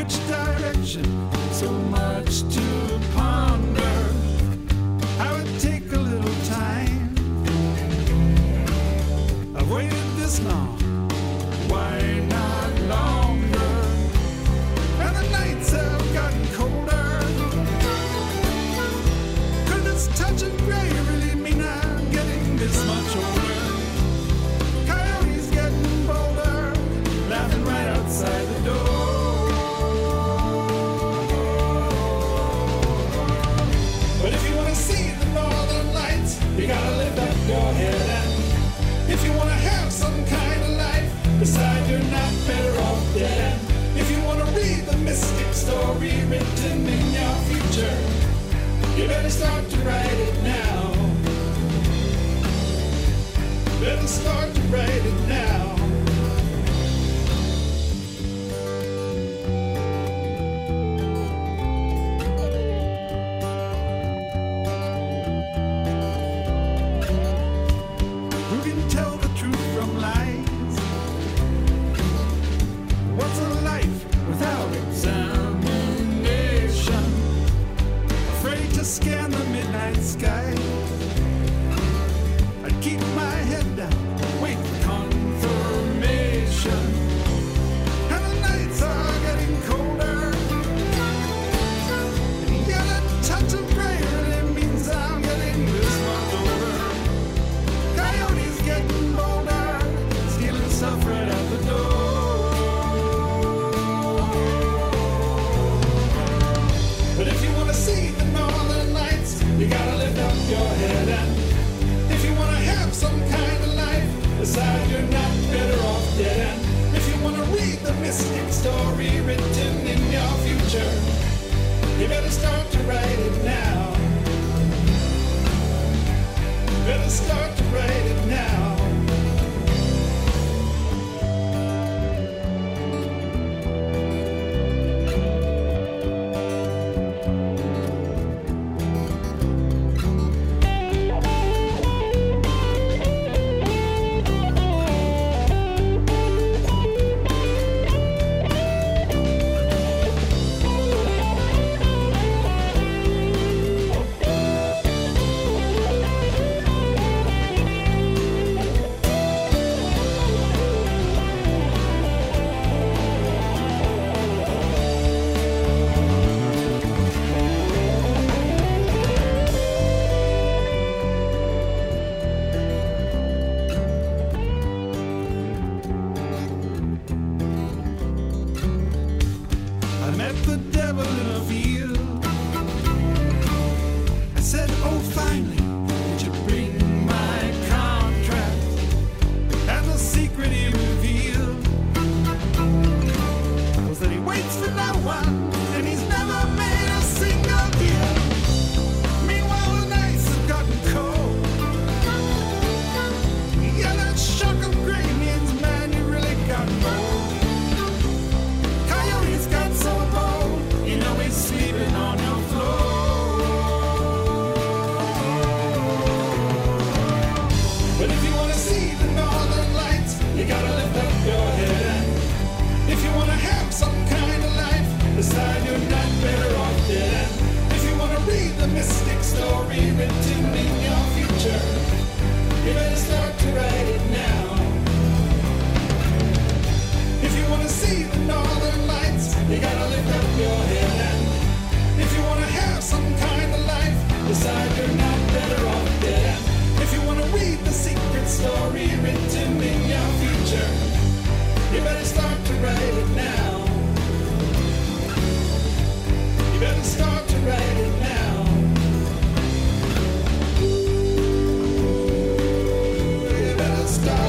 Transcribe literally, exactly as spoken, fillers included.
much direction, so much to ponder. I would take a little time. I've waited this long, why not longer? And the nights have gotten colder. Could this touch of gray really mean I'm getting this much older? Coyotes getting bolder, laughing right outside the door. But if you want to see the northern lights, you gotta lift up your head. And if you want to have some kind of life, decide you're not better off dead. And if you want to read the mystic story written in your future, you better start to write it now. Better start to write it now. Who can tell the truth from lies? What's a life without examination? Afraid to scan the midnight sky. I'd keep my head down, wait for confirmation. And the nights are getting colder. And yeah, that touch of gray really means I'm getting this much older. Coyotes getting bolder, stealing stuff right out the door. But if you want to see the northern lights, you gotta lift up your head. And if you want to have some kind of life, decide you're not better off dead. And if you want to read the mystic story written in your future, you better start to write it now. Better start to write it now. I met the devil in a field. I said, oh, finally, would you bring my contract? And the secret he revealed was that he waits for no one, and he's never made a single deal. Meanwhile, the nights have gotten cold. Yeah, that shock of gray means, man, you really got bold. Coyotes got so bold, you know he's sleeping on your floor. But if you want to see the northern lights, you gotta lift up your head. And if you want to have some kind of life, decide you're not better off dead. And if you want to read the mystic story written in your future, you better start to write it now. If you want to see the northern lights, you gotta lift up your head. And if you want to have some kind of life, decide you're not better off dead. And if you want to read the secret story written in your future, you better start to write it now. You better start to write it now. You better start.